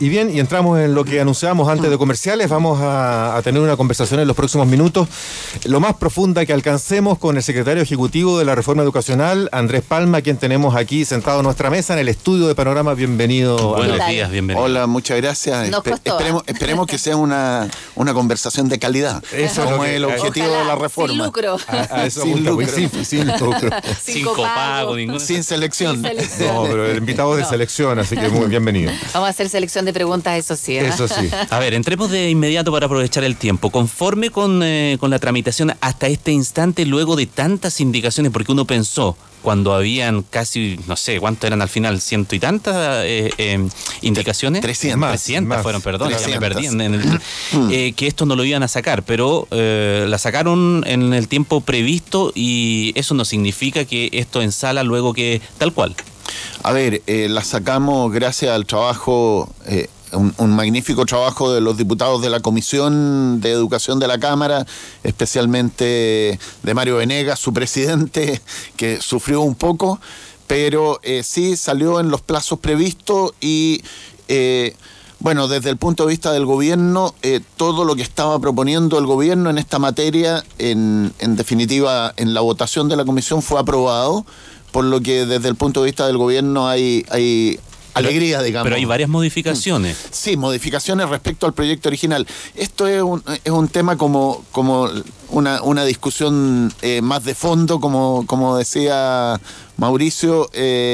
Y bien, y entramos en lo que anunciábamos antes de comerciales. Vamos a tener una conversación en los próximos minutos, lo más profunda que alcancemos, con el secretario ejecutivo de la Reforma Educacional, Andrés Palma, quien tenemos aquí sentado en nuestra mesa en el estudio de Panorama. Bienvenido. Buenos días, bienvenido. Hola, muchas gracias. Esperemos que sea una conversación de calidad. Eso como es el objetivo de la reforma. Sin lucro. A eso sin lucro. Sin lucro. Sin copago, ninguna. Sin selección. No, pero el invitado de selección, así que muy bienvenido. Vamos a hacer selección de preguntas, eso sí. Eso sí. A ver, entremos de inmediato para aprovechar el tiempo. Conforme con la tramitación hasta este instante, luego de tantas indicaciones, porque uno pensó, cuando habían casi, no sé, ¿cuánto eran al final? ¿Ciento y tantas indicaciones? 300 fueron, perdón, 300. ya me perdí. Que esto no lo iban a sacar, pero la sacaron en el tiempo previsto, y eso no significa que esto en sala luego que tal cual. A ver, la sacamos gracias al trabajo, un magnífico trabajo de los diputados de la Comisión de Educación de la Cámara, especialmente de Mario Venegas, su presidente, que sufrió un poco, pero sí salió en los plazos previstos y... Bueno, desde el punto de vista del gobierno, todo lo que estaba proponiendo el gobierno en esta materia, en definitiva, en la votación de la comisión fue aprobado, por lo que desde el punto de vista del gobierno hay alegría, digamos. Pero hay varias modificaciones. Sí, modificaciones respecto al proyecto original. Esto es un tema como una discusión más de fondo, como decía Mauricio.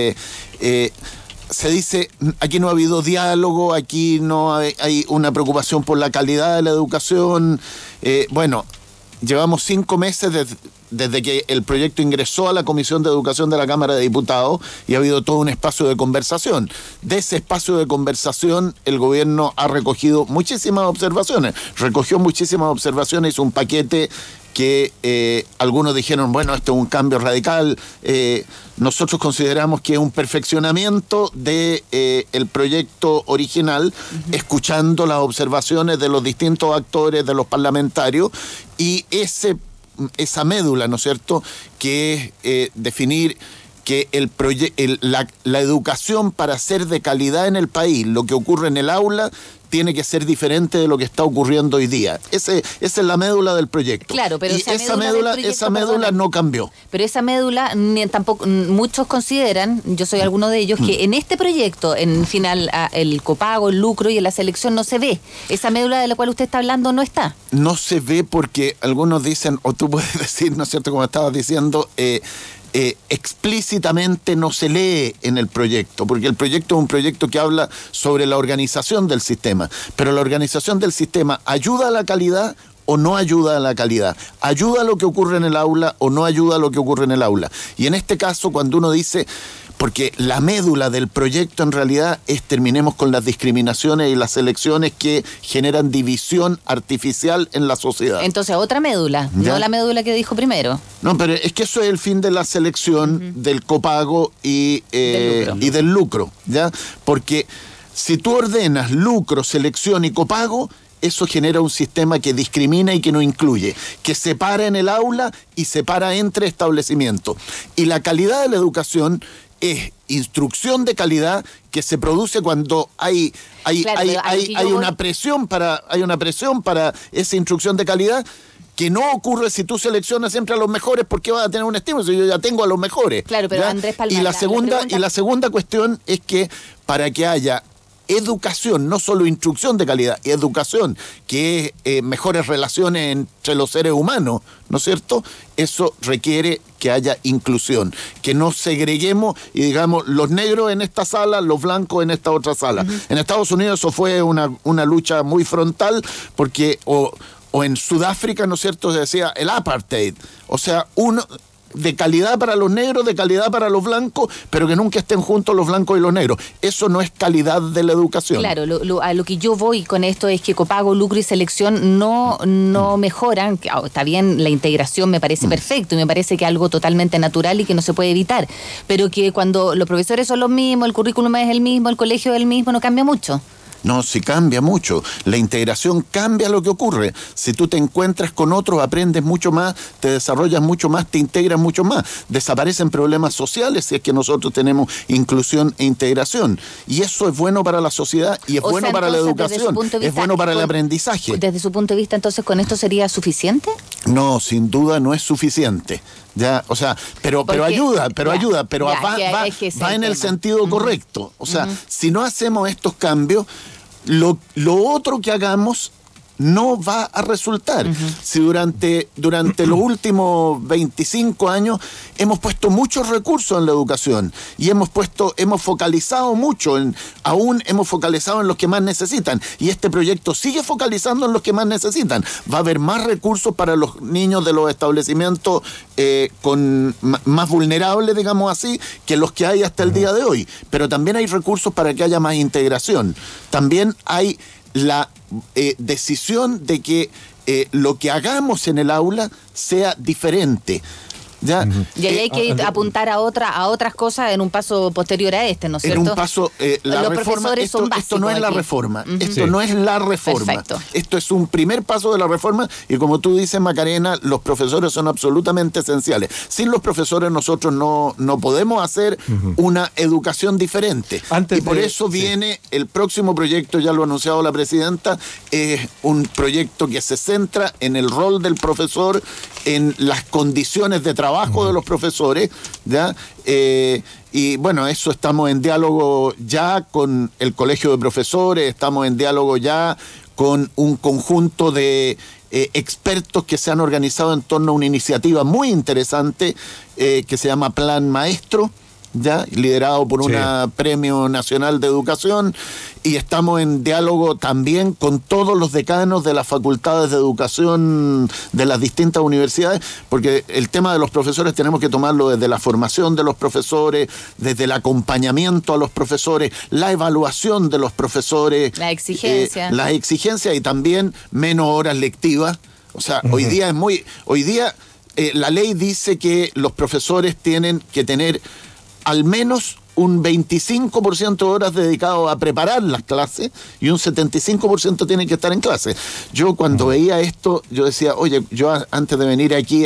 Se dice, aquí no ha habido diálogo, aquí no hay una preocupación por la calidad de la educación. Bueno, llevamos 5 meses desde que el proyecto ingresó a la Comisión de Educación de la Cámara de Diputados y ha habido todo un espacio de conversación. De ese espacio de conversación, el gobierno ha recogido muchísimas observaciones. Hizo un paquete que algunos dijeron, bueno, esto es un cambio radical. Nosotros consideramos que es un perfeccionamiento de el proyecto original, escuchando las observaciones de los distintos actores, de los parlamentarios, y esa médula, ¿no es cierto?, que es definir que la educación, para ser de calidad en el país, lo que ocurre en el aula tiene que ser diferente de lo que está ocurriendo hoy día. Esa es la médula del proyecto. Claro, pero y esa médula no cambió. Pero esa médula, tampoco, muchos consideran, yo soy alguno de ellos, que en este proyecto, en final, el copago, el lucro y en la selección no se ve. Esa médula de la cual usted está hablando no está. No se ve porque algunos dicen, o tú puedes decir, ¿no es cierto?, como estabas diciendo, explícitamente no se lee en el proyecto, porque el proyecto es un proyecto que habla sobre la organización del sistema, pero la organización del sistema ¿ayuda a la calidad o no ayuda a la calidad? ¿Ayuda a lo que ocurre en el aula o no ayuda a lo que ocurre en el aula? Y en este caso, cuando uno dice, porque la médula del proyecto en realidad es terminemos con las discriminaciones y las selecciones que generan división artificial en la sociedad. Entonces, otra médula, ¿ya? No la médula que dijo primero. No, pero es que eso es el fin de la selección, del copago y del lucro, ¿ya? Porque si tú ordenas lucro, selección y copago, eso genera un sistema que discrimina y que no incluye, que separa en el aula y separa entre establecimientos. Y la calidad de la educación es instrucción de calidad que se produce cuando hay una presión para esa instrucción de calidad, que no ocurre si tú seleccionas siempre a los mejores, porque vas a tener un estímulo si yo ya tengo a los mejores. Claro, pero ¿ya? Andrés Palma, y la segunda cuestión es que para que haya educación, no solo instrucción de calidad, educación, que es mejores relaciones entre los seres humanos, ¿no es cierto? Eso requiere que haya inclusión, que no segreguemos y digamos los negros en esta sala, los blancos en esta otra sala. En Estados Unidos eso fue una lucha muy frontal, porque o en Sudáfrica, ¿no es cierto?, se decía el apartheid, o sea, de calidad para los negros, de calidad para los blancos, pero que nunca estén juntos los blancos y los negros. Eso no es calidad de la educación. Claro, a lo que yo voy con esto es que copago, lucro y selección no mejoran. Está bien, la integración me parece perfecto y me parece que es algo totalmente natural y que no se puede evitar, pero que cuando los profesores son los mismos, el currículum es el mismo, el colegio es el mismo, no cambia mucho. No, si cambia mucho. La integración cambia lo que ocurre. Si tú te encuentras con otros, aprendes mucho más, te desarrollas mucho más, te integras mucho más. Desaparecen problemas sociales si es que nosotros tenemos inclusión e integración. Y eso es bueno para la sociedad y es bueno para la educación, es bueno para el aprendizaje. Desde su punto de vista, entonces, ¿con esto sería suficiente? No, sin duda no es suficiente. Ya, o sea, pero ayuda, va en el sentido correcto. O sea, si no hacemos estos cambios, lo otro que hagamos no va a resultar. Si durante los últimos 25 años hemos puesto muchos recursos en la educación y hemos focalizado mucho hemos focalizado en los que más necesitan, y este proyecto sigue focalizando en los que más necesitan. Va a haber más recursos para los niños de los establecimientos más vulnerables, digamos así, que los que hay hasta el día de hoy, pero también hay recursos para que haya más integración. También hay la decisión de que lo que hagamos en el aula sea diferente. ¿Ya? Y ahí hay que apuntar a otras cosas en un paso posterior a este, ¿no es cierto? En un paso, la los reforma, profesores son básicos. esto no es la aquí. reforma, esto no es la reforma. Perfecto. Esto es un primer paso de la reforma, y como tú dices, Macarena, los profesores son absolutamente esenciales. Sin los profesores nosotros no podemos hacer una educación diferente. Y por eso viene el próximo proyecto, ya lo ha anunciado la presidenta, es un proyecto que se centra en el rol del profesor, en las condiciones de trabajo de los profesores, ¿ya? Y bueno, eso estamos en diálogo ya con el Colegio de Profesores, estamos en diálogo ya con un conjunto de expertos que se han organizado en torno a una iniciativa muy interesante que se llama Plan Maestro, ya liderado por un Premio Nacional de Educación, y estamos en diálogo también con todos los decanos de las facultades de educación de las distintas universidades, porque el tema de los profesores tenemos que tomarlo desde la formación de los profesores, desde el acompañamiento a los profesores, la evaluación de los profesores, la exigencia, y también menos horas lectivas. O sea, hoy día la ley dice que los profesores tienen que tener al menos un 25% de horas dedicado a preparar las clases y un 75% tienen que estar en clase. Yo cuando veía esto, yo decía, oye, yo antes de venir aquí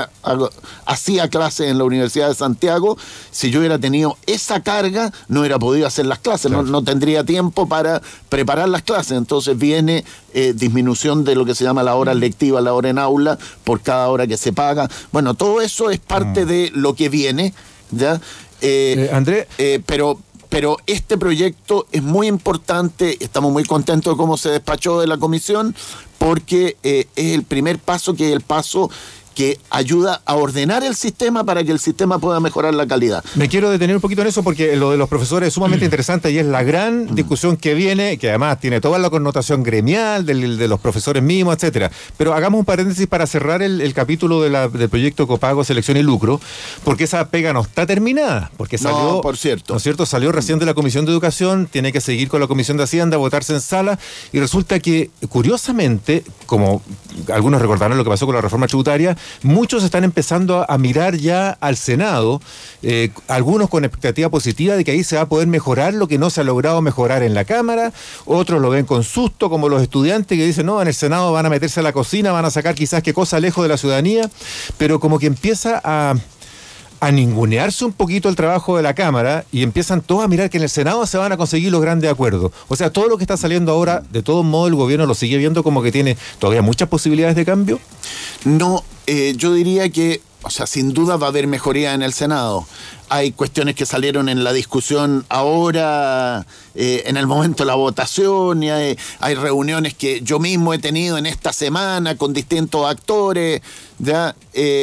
hacía clases en la Universidad de Santiago. Si yo hubiera tenido esa carga, no hubiera podido hacer las clases, no tendría tiempo para preparar las clases. Entonces viene disminución de lo que se llama la hora lectiva, la hora en aula, por cada hora que se paga. Bueno, todo eso es parte de lo que viene, ¿ya? Andrés, pero este proyecto es muy importante. Estamos muy contentos de cómo se despachó de la comisión, porque es el primer paso, que es el paso que ayuda a ordenar el sistema para que el sistema pueda mejorar la calidad. Me quiero detener un poquito en eso, porque lo de los profesores es sumamente interesante y es la gran discusión que viene, que además tiene toda la connotación gremial de los profesores mismos, etcétera. Pero hagamos un paréntesis para cerrar el capítulo del proyecto Copago, Selección y Lucro, porque esa pega no está terminada, porque salió, por cierto. ¿no es cierto? Salió recién de la Comisión de Educación, tiene que seguir con la Comisión de Hacienda, votarse en sala, y resulta que, curiosamente, como algunos recordarán lo que pasó con la reforma tributaria, muchos están empezando a mirar ya al Senado, algunos con expectativa positiva de que ahí se va a poder mejorar lo que no se ha logrado mejorar en la Cámara, otros lo ven con susto, como los estudiantes que dicen, no, en el Senado van a meterse a la cocina, van a sacar quizás qué cosa lejos de la ciudadanía, pero como que empieza a ningunearse un poquito el trabajo de la Cámara y empiezan todos a mirar que en el Senado se van a conseguir los grandes acuerdos. O sea, todo lo que está saliendo ahora, de todos modos el gobierno lo sigue viendo como que tiene todavía muchas posibilidades de cambio. No, yo diría que, o sea, sin duda va a haber mejoría en el Senado. Hay cuestiones que salieron en la discusión ahora, en el momento de la votación, y hay reuniones que yo mismo he tenido en esta semana con distintos actores, ¿ya?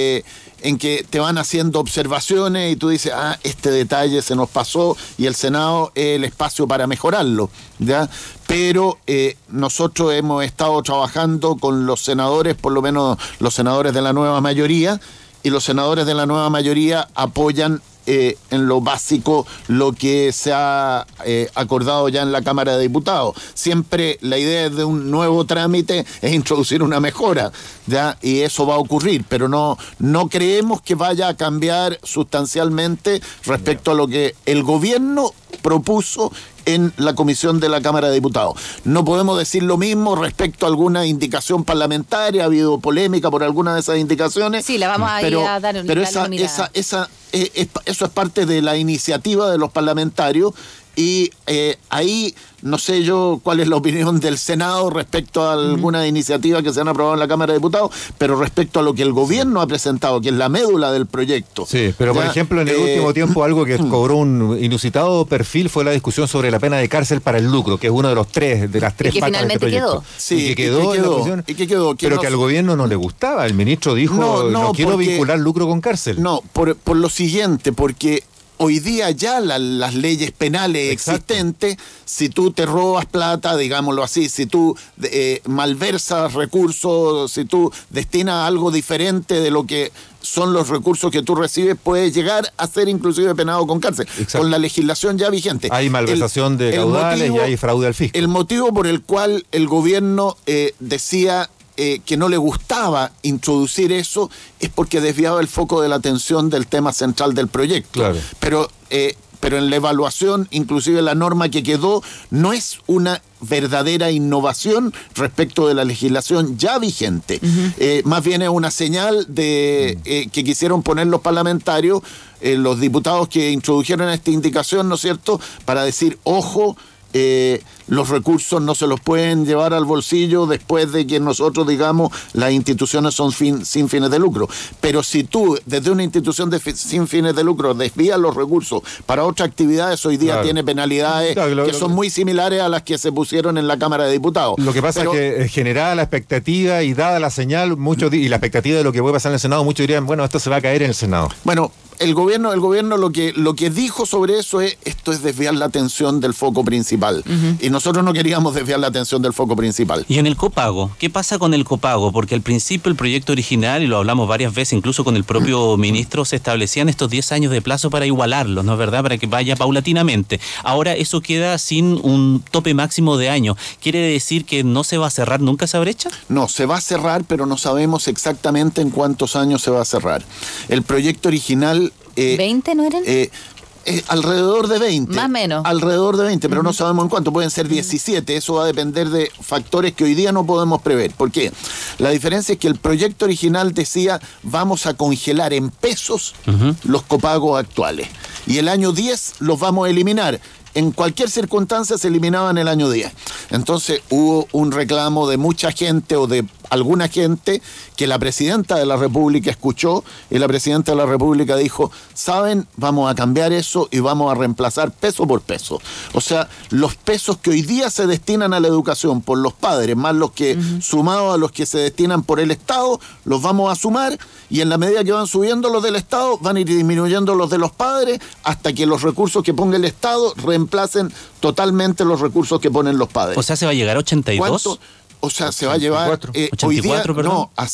En que te van haciendo observaciones y tú dices, este detalle se nos pasó, y el Senado es el espacio para mejorarlo, ¿ya? Pero nosotros hemos estado trabajando con los senadores, por lo menos los senadores de la nueva mayoría, y los senadores de la nueva mayoría apoyan en lo básico lo que se ha acordado ya en la Cámara de Diputados. Siempre la idea de un nuevo trámite es introducir una mejora, ¿ya? Y eso va a ocurrir, pero no creemos que vaya a cambiar sustancialmente respecto a lo que el gobierno propuso en la comisión de la Cámara de Diputados. No podemos decir lo mismo respecto a alguna indicación parlamentaria, ha habido polémica por alguna de esas indicaciones. Sí, la vamos a ir a dar pero una mirada. eso es parte de la iniciativa de los parlamentarios. Y ahí no sé yo cuál es la opinión del Senado respecto a alguna iniciativa que se han aprobado en la Cámara de Diputados, pero respecto a lo que el gobierno ha presentado, que es la médula del proyecto. Sí, pero por ejemplo, en el último tiempo algo que cobró un inusitado perfil fue la discusión sobre la pena de cárcel para el lucro, que es uno de las tres patas de este proyecto. Sí, y que quedó en la comisión, pero que al gobierno no le gustaba. El ministro dijo, no quiero vincular lucro con cárcel. No, por lo siguiente, porque hoy día ya las leyes penales existentes, si tú te robas plata, digámoslo así, si tú malversas recursos, si tú destinas algo diferente de lo que son los recursos que tú recibes, puedes llegar a ser inclusive penado con cárcel. Exacto. Con la legislación ya vigente. Hay malversación de caudales y hay fraude al fisco. El motivo por el cual el gobierno decía que no le gustaba introducir eso es porque desviaba el foco de la atención del tema central del proyecto. Claro. Pero en la evaluación, inclusive la norma que quedó, no es una verdadera innovación respecto de la legislación ya vigente. Más bien es una señal de que quisieron poner los parlamentarios, los diputados que introdujeron esta indicación, ¿no es cierto?, para decir, ojo, los recursos no se los pueden llevar al bolsillo después de que nosotros digamos las instituciones son sin fines de lucro. Pero si tú desde una institución sin fines de lucro desvías los recursos para otras actividades, hoy día tiene penalidades que son muy similares a las que se pusieron en la Cámara de Diputados. Lo que pasa es que generada la expectativa y dada la señal, y la expectativa de lo que puede pasar en el Senado, muchos dirían, bueno, esto se va a caer en el Senado. Bueno, el gobierno lo que dijo sobre eso es, esto es desviar la atención del foco principal. Y nosotros no queríamos desviar la atención del foco principal. Y en el copago, ¿qué pasa con el copago? Porque al principio el proyecto original, y lo hablamos varias veces, incluso con el propio ministro, se establecían estos 10 años de plazo para igualarlos, ¿no es verdad? Para que vaya paulatinamente. Ahora eso queda sin un tope máximo de años. ¿Quiere decir que no se va a cerrar nunca esa brecha? No, se va a cerrar, pero no sabemos exactamente en cuántos años se va a cerrar. El proyecto original... ¿20 no eran? Alrededor de 20. Más o menos. Alrededor de 20, pero no sabemos en cuánto. Pueden ser 17. Eso va a depender de factores que hoy día no podemos prever. ¿Por qué? La diferencia es que el proyecto original decía vamos a congelar en pesos los copagos actuales. Y el año 10 los vamos a eliminar. En cualquier circunstancia se eliminaban el año 10. Entonces hubo un reclamo de mucha gente o de alguna gente que la presidenta de la República escuchó, y la presidenta de la República dijo, ¿saben? Vamos a cambiar eso y vamos a reemplazar peso por peso. O sea, los pesos que hoy día se destinan a la educación por los padres, más los que sumados a los que se destinan por el Estado, los vamos a sumar, y en la medida que van subiendo los del Estado, van a ir disminuyendo los de los padres, hasta que los recursos que ponga el Estado reemplacen totalmente los recursos que ponen los padres. O sea, ¿se va a llegar a 82? ¿Cuánto? O sea, se va a llevar hoy día a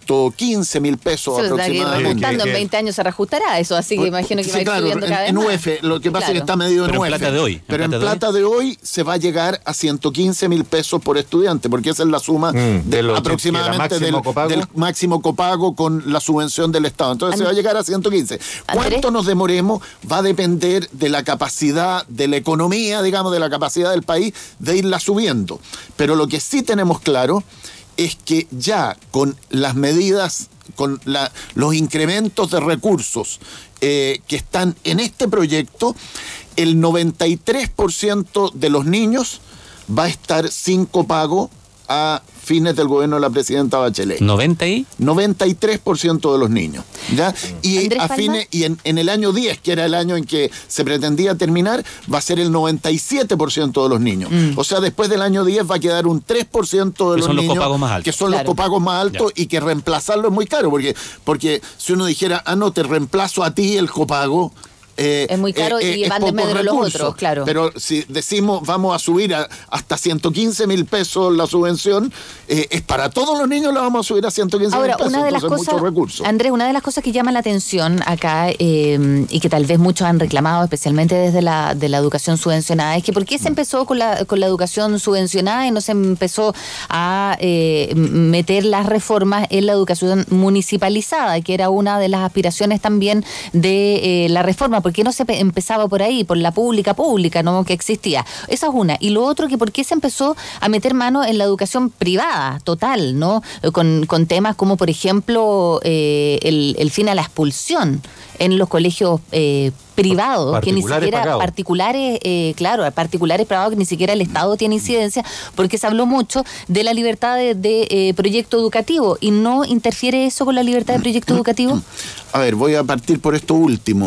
115.000 pesos aproximadamente. En 20 años se reajustará eso, así que imagino que va a ir subiendo cada vez en más. UF, lo que pasa es que está medido en UF. Plata de hoy. Pero en plata de hoy se va a llegar a 115.000 pesos por estudiante, porque esa es la suma aproximadamente del máximo copago con la subvención del Estado. Entonces se va a llegar a 115. ¿Cuánto nos demoremos? Va a depender de la capacidad de la economía, digamos, de la capacidad del país de irla subiendo. Pero lo que sí tenemos claro es que ya con las medidas, con los incrementos de recursos que están en este proyecto, el 93% de los niños va a estar sin copago a fines del gobierno de la presidenta Bachelet. 93% de los niños. ¿Ya? Y a fines, y en el año 10, que era el año en que se pretendía terminar, va a ser el 97% de los niños. O sea, después del año 10 va a quedar un 3% de los niños que son los copagos más altos, y que reemplazarlo es muy caro, porque si uno dijera, no, te reemplazo a ti el copago, es muy caro y van de medio los otros, claro. Pero si decimos vamos a subir hasta 115.000 pesos la subvención, es para todos los niños la vamos a subir a 115.000 pesos. Ahora, una de las cosas, Andrés, una de las cosas que llama la atención acá y que tal vez muchos han reclamado, especialmente desde de la educación subvencionada, es que ¿por qué se empezó con la educación subvencionada y no se empezó a meter las reformas en la educación municipalizada, que era una de las aspiraciones también de la reforma? ¿Por qué no se empezaba por ahí, por la pública, ¿no? Que existía? Esa es una. Y lo otro, que por qué se empezó a meter mano en la educación privada, total, ¿no? Con temas como, por ejemplo, el fin a la expulsión en los colegios privados, que ni siquiera pagados. Particulares privados, que ni siquiera el Estado tiene incidencia, porque se habló mucho de la libertad de proyecto educativo, y no interfiere eso con la libertad de proyecto educativo. A ver, voy a partir por esto último.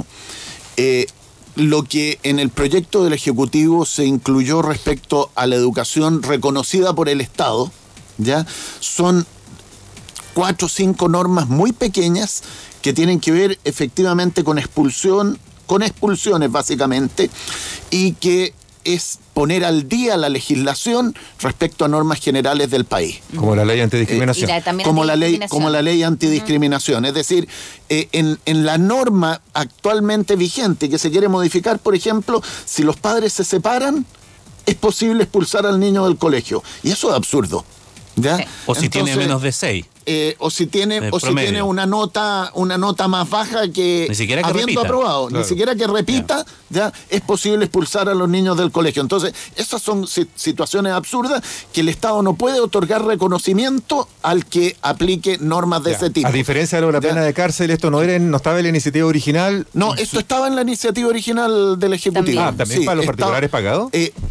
Lo que en el proyecto del Ejecutivo se incluyó respecto a la educación reconocida por el Estado, ¿ya? Son 4 o 5 normas muy pequeñas que tienen que ver efectivamente con expulsiones básicamente, y que es poner al día la legislación respecto a normas generales del país. Como la ley antidiscriminación. Como la ley antidiscriminación. Es decir, en la norma actualmente vigente que se quiere modificar, por ejemplo, si los padres se separan, es posible expulsar al niño del colegio. Y eso es absurdo, ¿ya? O si tiene menos de 6. O si tiene una nota más baja que ni siquiera que habiendo repita. aprobado, Claro. ni siquiera que repita, ya es posible expulsar a los niños del colegio. Entonces, esas son situaciones absurdas que el Estado no puede otorgar reconocimiento al que aplique normas de ese tipo. A diferencia de la pena de cárcel, esto no estaba en la iniciativa original. No, esto estaba en la iniciativa original del Ejecutivo. ¿También para los particulares pagados?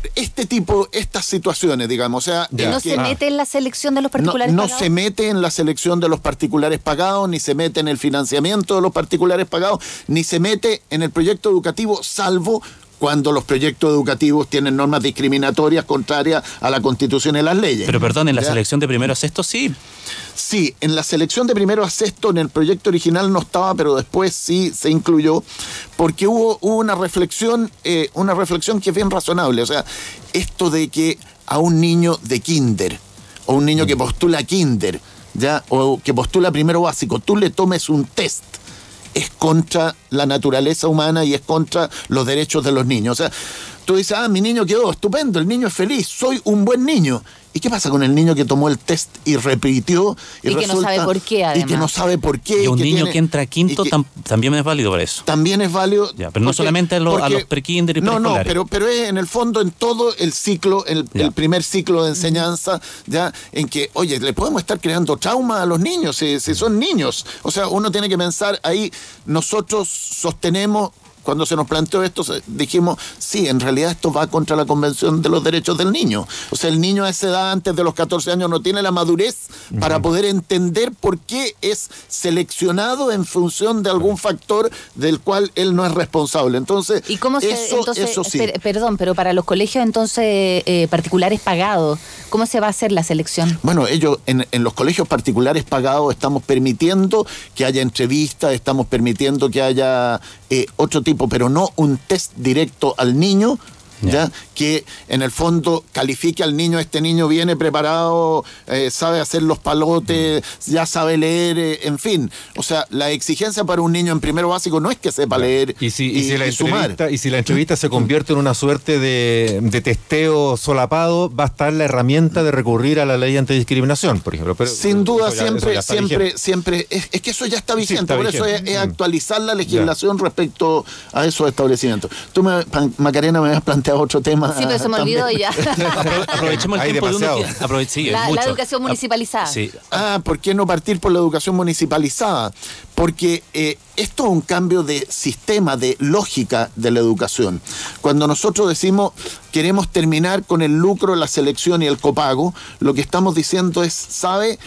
Estas situaciones, digamos, o sea... ¿Y no se mete en la selección de los particulares no pagados? se mete en la selección de los particulares pagados, ni se mete en el financiamiento de los particulares pagados, ni se mete en el proyecto educativo, salvo cuando los proyectos educativos tienen normas discriminatorias contrarias a la Constitución y las leyes. Pero perdón, en la ¿ya? selección de primero a sexto sí. Sí, en la selección de primero a sexto en el proyecto original no estaba, pero después sí se incluyó, porque hubo una reflexión que es bien razonable. O sea, esto de que a un niño de kinder, o un niño que postula kinder, ¿ya? O que postula primero básico, tú le tomes un test, es contra la naturaleza humana y es contra los derechos de los niños. O sea, tú dices, mi niño quedó estupendo, el niño es feliz, soy un buen niño. ¿Y qué pasa con el niño que tomó el test y repitió? Y que no sabe por qué, además. Y que no sabe por qué. Y un niño que entra a quinto también es válido para eso. También es válido. Ya, pero no solamente a los pre-kinder y preescolares. No, pero es en el fondo en todo el ciclo, el primer ciclo de enseñanza, ya en que, oye, le podemos estar creando trauma a los niños si son niños. O sea, uno tiene que pensar ahí, nosotros sostenemos... Cuando se nos planteó esto, dijimos, sí, en realidad esto va contra la Convención de los Derechos del Niño. O sea, el niño a esa edad, antes de los 14 años, no tiene la madurez para poder entender por qué es seleccionado en función de algún factor del cual él no es responsable. Entonces, ¿y cómo eso sí. Perdón, pero para los colegios entonces particulares pagados, ¿cómo se va a hacer la selección? Bueno, ellos en los colegios particulares pagados estamos permitiendo que haya entrevistas, estamos permitiendo que haya otro tipo, pero no un test directo al niño, ¿ya? Que en el fondo califique al niño, este niño viene preparado, sabe hacer los palotes, ya sabe leer, en fin. O sea, la exigencia para un niño en primero básico no es que sepa leer y sumar. Y si la entrevista se convierte en una suerte de testeo solapado, va a estar la herramienta de recurrir a la ley antidiscriminación, por ejemplo. Pero sin duda, siempre siempre, es que eso ya está vigente, está por vigente. eso es actualizar la legislación respecto a esos establecimientos. Tú, Macarena, me habías planteado otro tema. Sí, pero se me olvidó ya. Aprovechemos el Hay tiempo demasiado. de uno que... La educación municipalizada. Sí. ¿Por qué no partir por la educación municipalizada? Porque esto es un cambio de sistema, de lógica de la educación. Cuando nosotros decimos queremos terminar con el lucro, la selección y el copago, lo que estamos diciendo es, ¿sabe?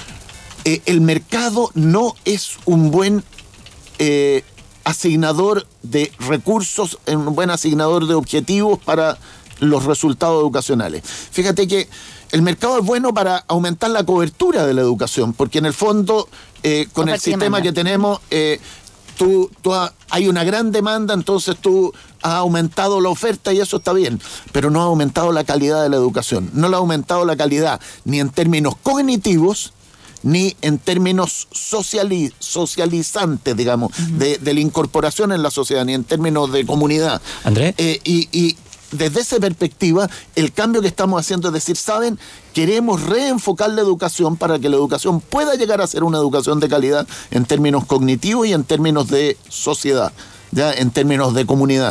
El mercado no es un buen asignador de recursos, un buen asignador de objetivos para los resultados educacionales. Fíjate que el mercado es bueno para aumentar la cobertura de la educación, porque en el fondo, con el sistema que tenemos, hay una gran demanda, entonces tú has aumentado la oferta y eso está bien, pero no ha aumentado la calidad de la educación. No la ha aumentado la calidad ni en términos cognitivos, ni en términos socializantes, digamos, de la incorporación en la sociedad, ni en términos de comunidad. Andrés. Y desde esa perspectiva, el cambio que estamos haciendo es decir, ¿saben? Queremos reenfocar la educación para que la educación pueda llegar a ser una educación de calidad en términos cognitivos y en términos de sociedad. ¿ya? En términos de comunidad.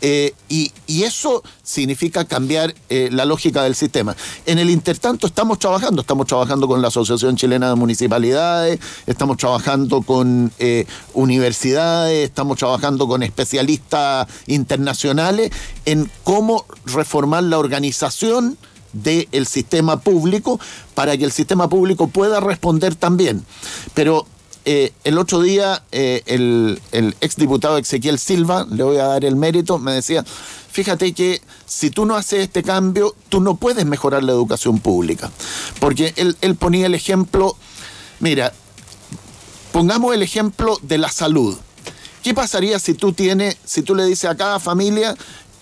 Y eso significa cambiar la lógica del sistema. En el intertanto estamos trabajando con la Asociación Chilena de Municipalidades, estamos trabajando con universidades, estamos trabajando con especialistas internacionales en cómo reformar la organización del sistema público para que el sistema público pueda responder también. Pero el otro día el exdiputado Ezequiel Silva, le voy a dar el mérito, me decía, fíjate que si tú no haces este cambio, tú no puedes mejorar la educación pública. Porque él ponía el ejemplo, mira, pongamos el ejemplo de la salud. ¿Qué pasaría si tú le dices a cada familia,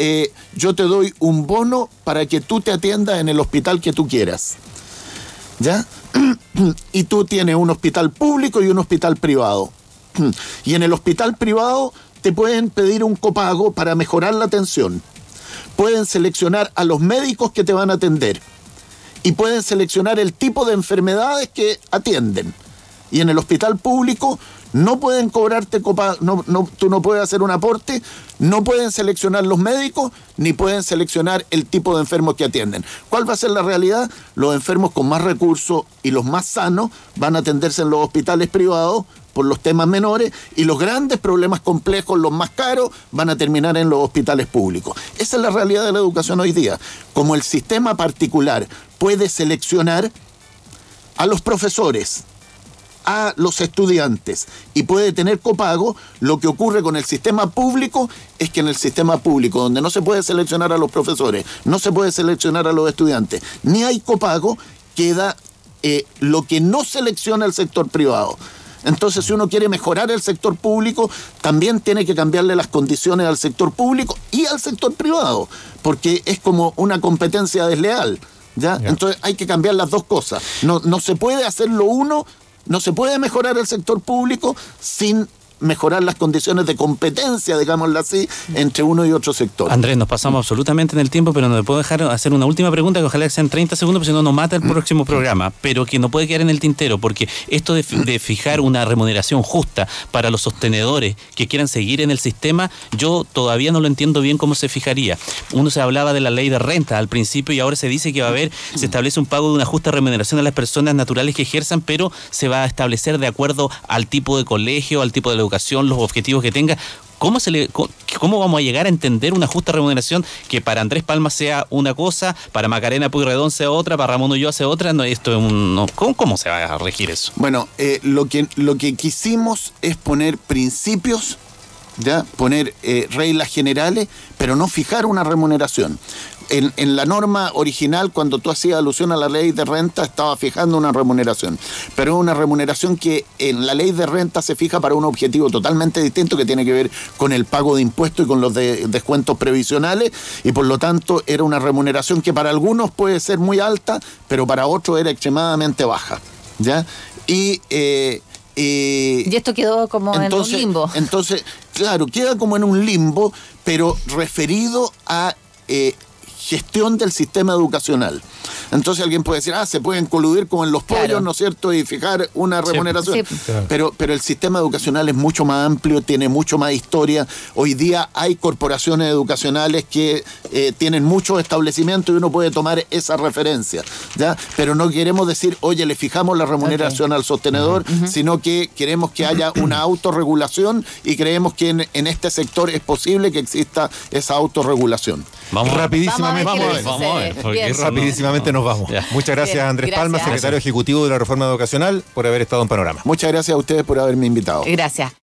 yo te doy un bono para que tú te atiendas en el hospital que tú quieras? ¿Ya? Y tú tienes un hospital público y un hospital privado. Y en el hospital privado te pueden pedir un copago para mejorar la atención. Pueden seleccionar a los médicos que te van a atender. Y pueden seleccionar el tipo de enfermedades que atienden. Y en el hospital público no pueden cobrarte copago, tú no puedes hacer un aporte, no pueden seleccionar los médicos, ni pueden seleccionar el tipo de enfermos que atienden. ¿Cuál va a ser la realidad? Los enfermos con más recursos y los más sanos van a atenderse en los hospitales privados por los temas menores, y los grandes problemas complejos, los más caros, van a terminar en los hospitales públicos. Esa es la realidad de la educación hoy día. Como el sistema particular puede seleccionar a los profesores, a los estudiantes y puede tener copago, lo que ocurre con el sistema público es que en el sistema público, donde no se puede seleccionar a los profesores, no se puede seleccionar a los estudiantes, ni hay copago, queda lo que no selecciona el sector privado. Entonces, si uno quiere mejorar el sector público, también tiene que cambiarle las condiciones al sector público y al sector privado, porque es como una competencia desleal, ¿ya? Entonces hay que cambiar las dos cosas. No se puede hacer lo uno. No se puede mejorar el sector público sin mejorar las condiciones de competencia, digámoslo así, entre uno y otro sector. Andrés, nos pasamos absolutamente en el tiempo, pero no le puedo dejar hacer una última pregunta, que ojalá sean 30 segundos, porque si no nos mata el próximo programa, pero que no puede quedar en el tintero, porque esto de fijar una remuneración justa para los sostenedores que quieran seguir en el sistema, yo todavía no lo entiendo bien cómo se fijaría. Uno se hablaba de la ley de renta al principio y ahora se dice que se establece un pago de una justa remuneración a las personas naturales que ejerzan, pero se va a establecer de acuerdo al tipo de colegio, al tipo de educación, los objetivos que tenga. ¿Cómo vamos a llegar a entender una justa remuneración que para Andrés Palma sea una cosa, para Macarena Pueyrredón sea otra, para Ramón Ulloa sea otra? ¿Cómo se va a regir eso? Bueno, lo que quisimos es poner principios, ¿ya? Poner reglas generales, pero no fijar una remuneración. En la norma original, cuando tú hacías alusión a la ley de renta, estaba fijando una remuneración. Pero es una remuneración que en la ley de renta se fija para un objetivo totalmente distinto, que tiene que ver con el pago de impuestos y con los descuentos previsionales, y por lo tanto era una remuneración que para algunos puede ser muy alta, pero para otros era extremadamente baja, ¿ya? Y esto quedó como en un limbo. Entonces, claro, queda como en un limbo, pero referido a gestión del sistema educacional. Entonces alguien puede decir, se pueden coludir como en los pollos, claro, ¿no es cierto?, y fijar una remuneración. Sí. Claro. Pero el sistema educacional es mucho más amplio, tiene mucho más historia. Hoy día hay corporaciones educacionales que tienen muchos establecimientos y uno puede tomar esa referencia, ¿ya? Pero no queremos decir, oye, le fijamos la remuneración al sostenedor, sino que queremos que haya una autorregulación y creemos que en este sector es posible que exista esa autorregulación. Vamos rapidísimamente. Rapidísimamente nos vamos. Ya. Muchas gracias, Andrés Palma, secretario ejecutivo de la Reforma Educacional, por haber estado en Panorama. Muchas gracias a ustedes por haberme invitado. Gracias.